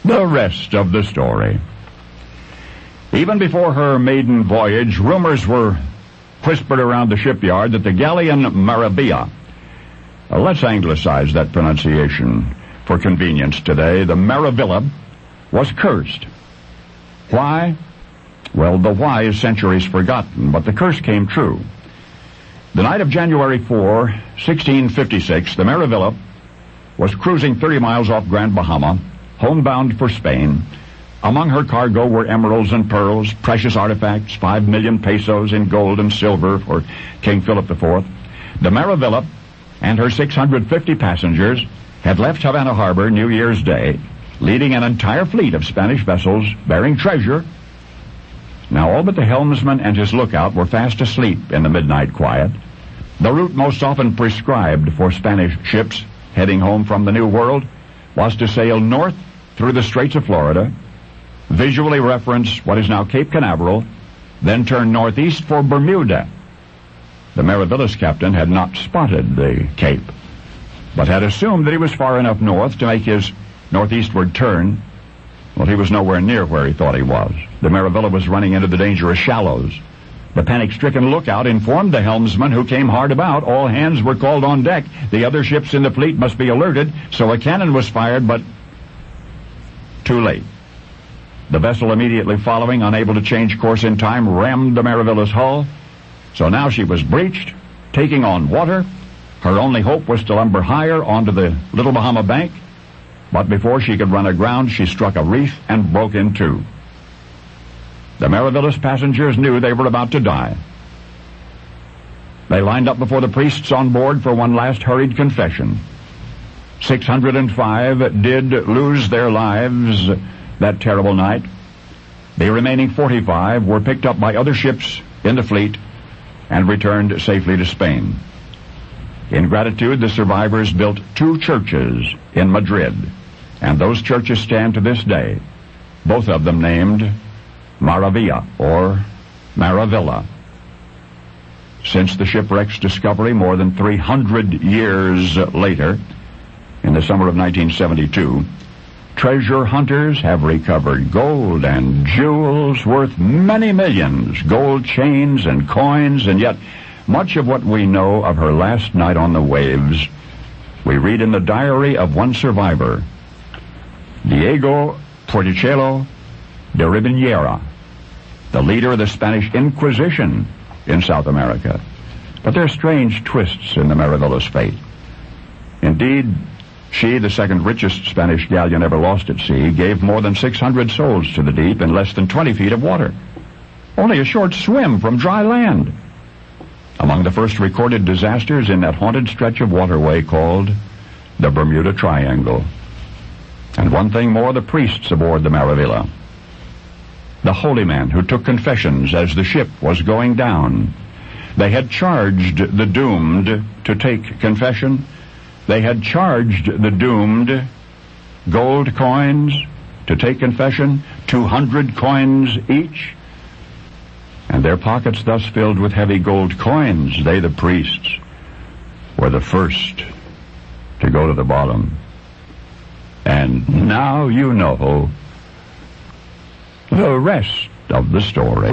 The rest of the story. Even before her maiden voyage, rumors were whispered around the shipyard that the galleon Maravilla, let's anglicize that pronunciation for convenience today, the Maravilla, was cursed. Why? Well, the why is centuries forgotten, but the curse came true. The night of January 4, 1656, the Maravilla was cruising 30 miles off Grand Bahama, homebound for Spain. Among her cargo were emeralds and pearls, precious artifacts, 5 million pesos in gold and silver for King Philip IV. The Maravilla and her 650 passengers had left Havana Harbor New Year's Day, leading an entire fleet of Spanish vessels bearing treasure. Now all but the helmsman and his lookout were fast asleep in the midnight quiet. The route most often prescribed for Spanish ships heading home from the New World was to sail north through the Straits of Florida, visually reference what is now Cape Canaveral, then turn northeast for Bermuda. The Maravilla's captain had not spotted the Cape, but had assumed that he was far enough north to make his northeastward turn. Well, he was nowhere near where he thought he was. The Maravilla was running into the dangerous shallows. The panic-stricken lookout informed the helmsman, who came hard about. All hands were called on deck. The other ships in the fleet must be alerted, so a cannon was fired, but too late. The vessel immediately following, unable to change course in time, rammed the Maravilla's hull. So now she was breached, taking on water. Her only hope was to lumber higher onto the Little Bahama bank, but before she could run aground, she struck a reef and broke in two. The Maravilla's passengers knew they were about to die. They lined up before the priests on board for one last hurried confession. 605 did lose their lives that terrible night. The remaining 45 were picked up by other ships in the fleet and returned safely to Spain. In gratitude, the survivors built 2 churches in Madrid, and those churches stand to this day, both of them named Maravilla or Maravilla. Since the shipwreck's discovery more than 300 years later, in the summer of 1972, treasure hunters have recovered gold and jewels worth many millions, gold chains and coins, and yet much of what we know of her last night on the waves we read in the diary of one survivor, Diego Porticello de Ribera, the leader of the Spanish Inquisition in South America. But there are strange twists in the Maravilla's fate. Indeed, she, the second richest Spanish galleon ever lost at sea, gave more than 600 souls to the deep in less than 20 feet of water. Only a short swim from dry land. Among the first recorded disasters in that haunted stretch of waterway called the Bermuda Triangle. And one thing more, the priests aboard the Maravilla. The holy man who took confessions as the ship was going down. They had charged the doomed to take confession. They had charged the doomed gold coins to take confession, 200 coins each, and their pockets thus filled with heavy gold coins. They, the priests, were the first to go to the bottom. And now you know the rest of the story.